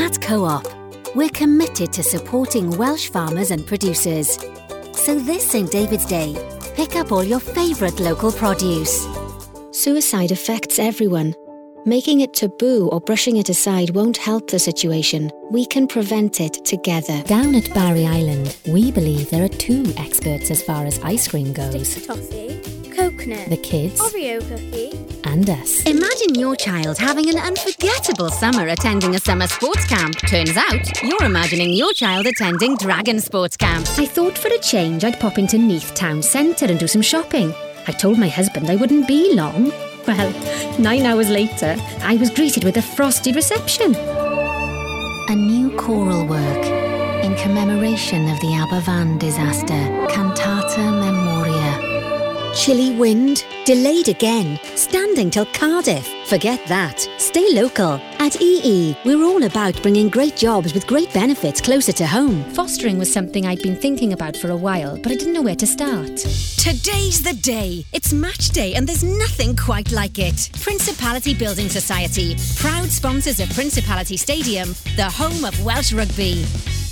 At Co-op, we're committed to supporting Welsh farmers and producers. So this St David's Day, pick up all your favourite local produce. Suicide affects everyone. Making it taboo or brushing it aside won't help the situation. We can prevent it together. Down at Barry Island, we believe there are 2 experts as far as ice cream goes. Stick toffee, coconut, The kids, Oreo cookie, and us. Imagine your child having an unforgettable summer attending a summer sports camp. Turns out, you're imagining your child attending Dragon Sports Camp. I thought for a change I'd pop into Neath Town Centre and do some shopping. I told my husband I wouldn't be long. Well, 9 hours later, I was greeted with a frosty reception. A new choral work in commemoration of the Aberfan disaster, Cantata Memoria. Chilly wind, delayed again, standing till Cardiff. Forget that. Stay local. At EE, we're all about bringing great jobs with great benefits closer to home. Fostering was something I'd been thinking about for a while, but I didn't know where to start. Today's the day. It's match day and there's nothing quite like it. Principality Building Society, proud sponsors of Principality Stadium, the home of Welsh rugby.